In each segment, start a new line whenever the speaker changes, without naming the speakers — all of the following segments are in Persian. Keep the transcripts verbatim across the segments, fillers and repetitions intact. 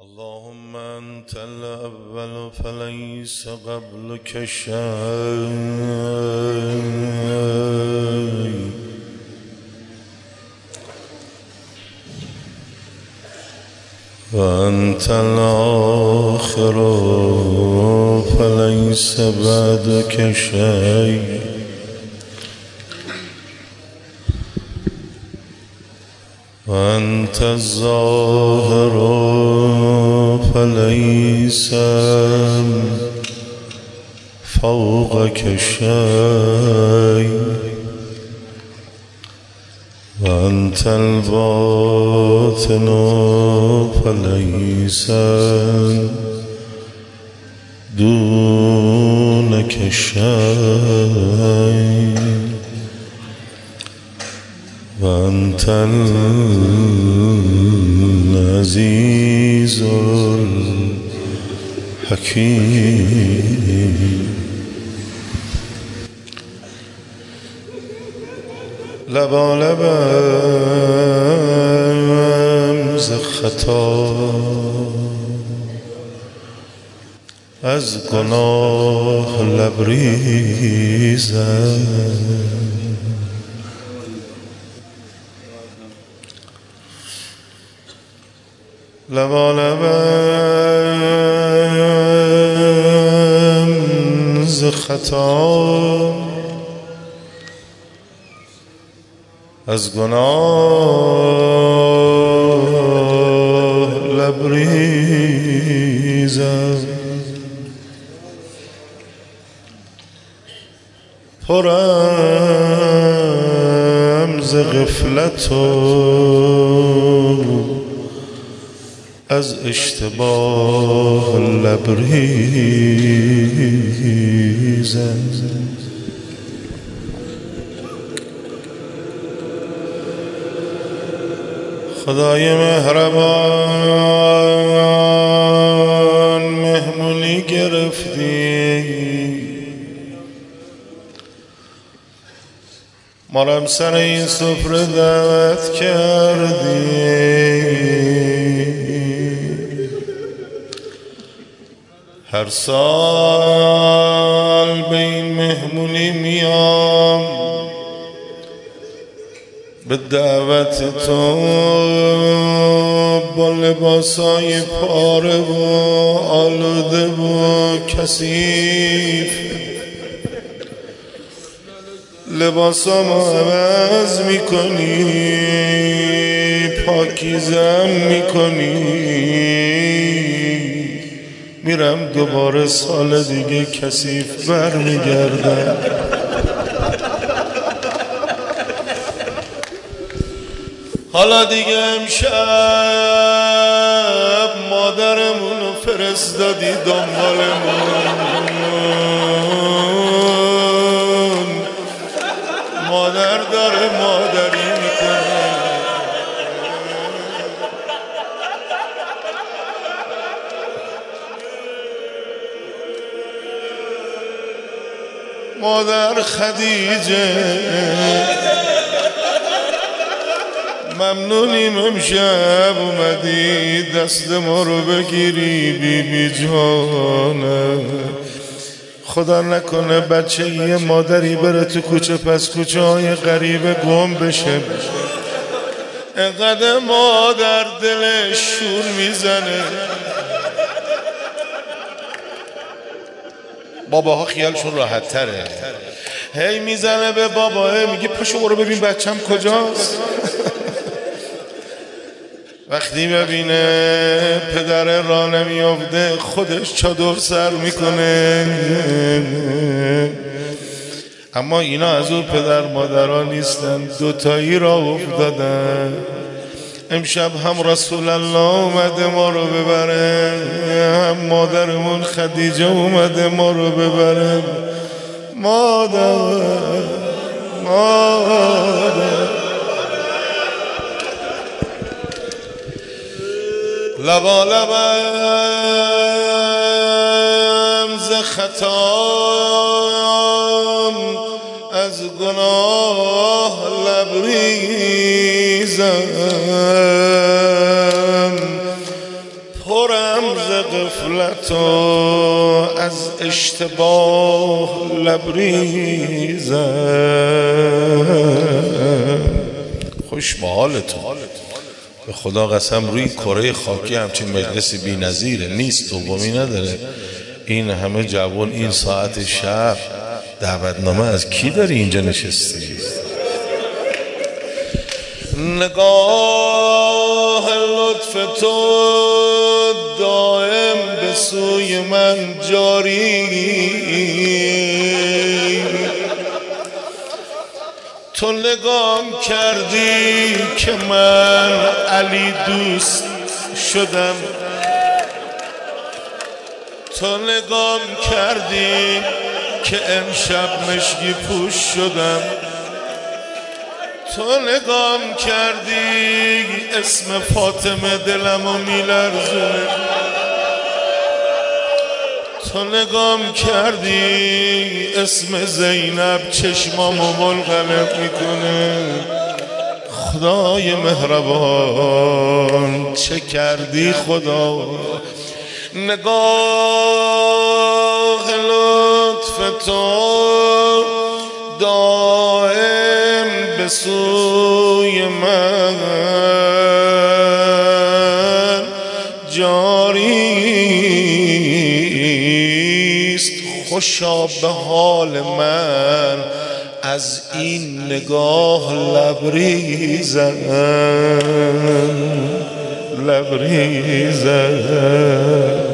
اللهم أنت الأول فليس قبلك شيء وأنت الآخر فليس بعدك شيء وأنت الظاهر فليس فوقك شيء وأنت الباطن فليس دونك شيء وأنت العزيز الحكيم. لبالبم ز خطا از گناه لبریزم لبالبم ز خطا از گناه لبریزم پرم ز غفلت و از اشتباه لبریزم خدای مهربان مهمونی گرفتی مارم سر این سفره دعوت کردی هر سال به این مهمونی میام به دعوت تو با لباسای پاره و آلوده و کثیف لباسامو عوض میکنی پاکیزم میکنی میرم دوباره سال دیگه کثیف برمیگردم حالا دیگه امشب مادرمونو فرستادی دنبالمون مادر داره مادری میکنه مادر خدیجه ممنونیم امشب اومدی دست ما رو بگیری بی بی جانه خدا نکنه بچه یه مادری بره تو کوچه پس کوچه های غریبه گم بشه اینقدر مادر دلش شور میزنه باباها خیالشون راحت تره هی میزنه به باباه میگه پاشو برو ببین بچم کجاست وقتی ببینه پدر را نمیافته خودش چادر سر میکنه اما اینا از اون پدر مادرها نیستن دوتایی را افتادن امشب هم رسول الله اومده ما رو ببره هم مادرمون خدیجه اومده ما رو ببره مادر مادر لبا لبم ز خطام از گناه لبریزم پرم غفلت و از اشتباه لبریزم. خوش به حالتون. به خدا قسم روی کره خاکی همچین مجلسی بی نظیره، نیست، دومی نداره. این همه جوان این ساعت شب دعوتنامه از کی داری اینجا نشستی؟ نگاه لطف تو دائم به سوی من جاری، تو نگام کردی که من علی دوست شدم، تو نگام کردی که امشب مشکی پوش شدم، تو نگام کردی اسم فاطمه دلمو میلرزونه، تو نگام کردی اسم زینب چشمامو ملغلق میکنه. خدای مهربان چه کردی خدا؟ نگاه لطف تو دائم به سوی من جاریست. خوشا به حال من از این نگاه لبریزم، لبریزم.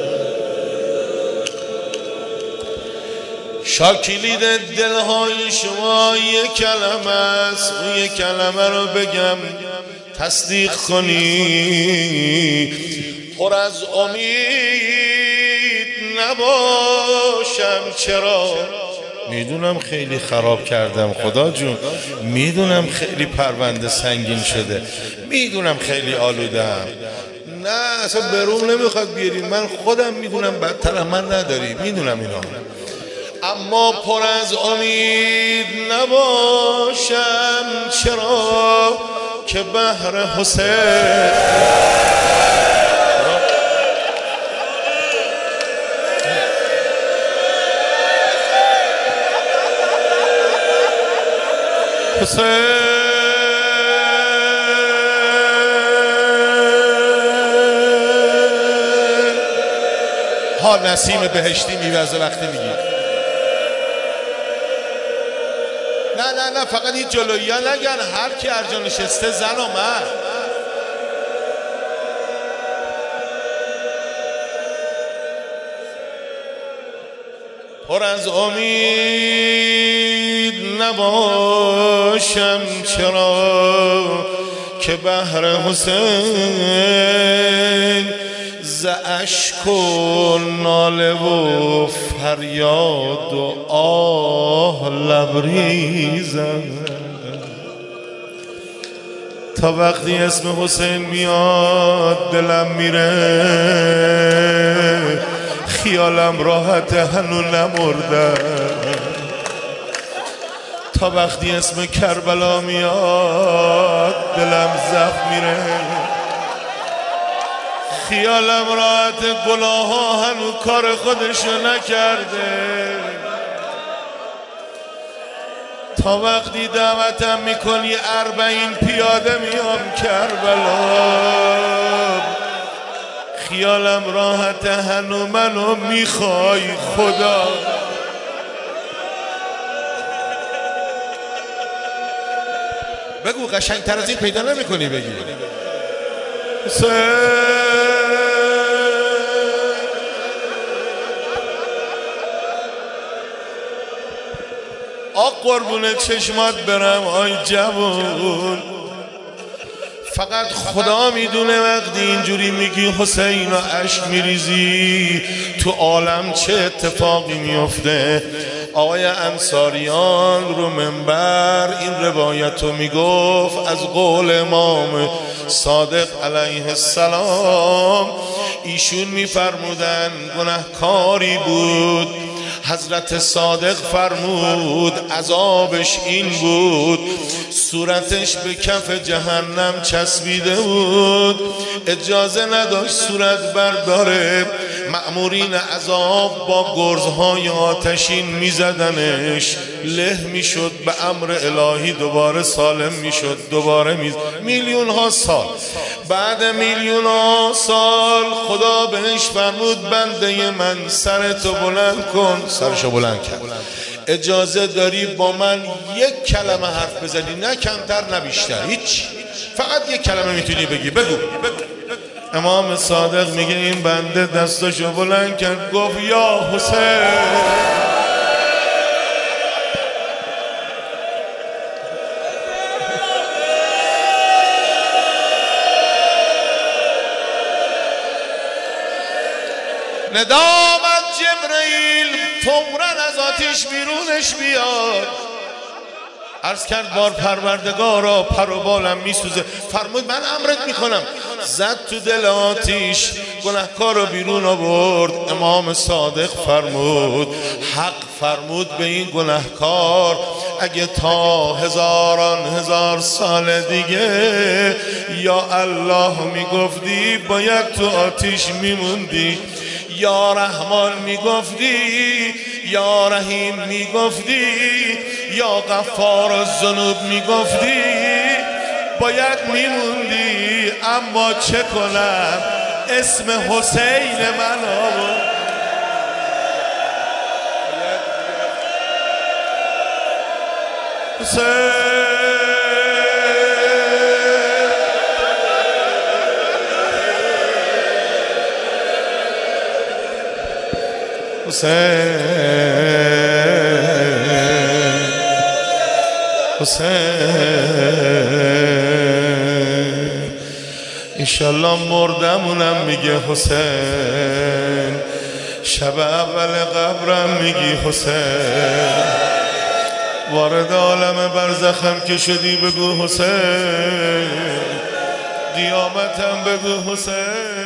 شاکلید دلهای شما یک کلمه است، اون یک کلمه رو بگم تصدیق کنی. پر از امید نباشم چرا؟ میدونم خیلی خراب کردم خدا جون، میدونم خیلی پرونده سنگین شده، میدونم خیلی آلودم، نه اصلا بروم نمیخواد بیاریم، من خودم میدونم بدتر من نداری، میدونم اینا، اما پر از امید نباشم چرا که بهر حسین حسین ها نسیم بهشتی میوزه وقتی میگی نه نه نه فقط این جلویی ها نگن، هر کی هر جا نشسته زن و مرد. پر از امید نباشم چرا که بهر حسین ز اشک و ناله و فریاد و آه لبریزم. تا وقتی اسم حسین میاد دلم میره، خیالم راحت هنو نمردم. تا وقتی اسم کربلا میاد دلم زخم میره، خیالم راحت گناه ها هنو کار خودشو نکرده. تا وقتی دعوتم میکنی اربعین پیاده میام کربلا، خیالم راحت هنو منو میخوای خدا. بگو قشنگ تر از این پیدا نمیکنی بگی آق قربون چشمات برم آی جوان، فقط خدا میدونه وقتی اینجوری میگی حسین و اشک میریزی تو عالم چه اتفاقی میفته. آقای انصاریان رو منبر این روایت رو میگفت از قول امام صادق علیه السلام. ایشون میفرمودن گناهکاری بود، حضرت صادق فرمود عذابش این بود، صورتش به کف جهنم چسبیده بود، اجازه نداشت صورت برداره. مأمورین عذاب با گرزهای آتشین میزدنش، له میشد، به امر الهی دوباره سالم میشد، دوباره میز میلیون ها سال بعد میلیون ها سال خدا بهش فرمود بنده من سرتو بلند کن. سرشو بلند کرد. اجازه داری با من یک کلمه حرف بزنی، نه کمتر نه بیشتر، هیچ، فقط یک کلمه میتونی بگی، بگو. امام صادق میگه این بنده دستاشو بلند کرد، گفت یا حسین. ندا آمد جبرئیل فوراً از آتش بیرونش بیاد. عرض کرد بار پروردگارا پر و بالم میسوزه. فرمود من امرت میکنم. زد تو دل آتیش، گناهکار رو بیرون آورد. امام صادق فرمود، حق فرمود به این گناهکار اگه تا هزاران هزار سال دیگه یا الله میگفتی باید تو آتیش میموندی، یا رحمان میگفتی، یا رحیم میگفتی، یا غفار الذنوب میگفتی، باید میموندی. اما چه کنم اسم حسین من آورد. حسین حسین حسین انشالله مردمونم میگه حسین، شب اول قبرم میگی حسین، وارد عالم برزخم که شدی بگو حسین، قیامتم بگو حسین.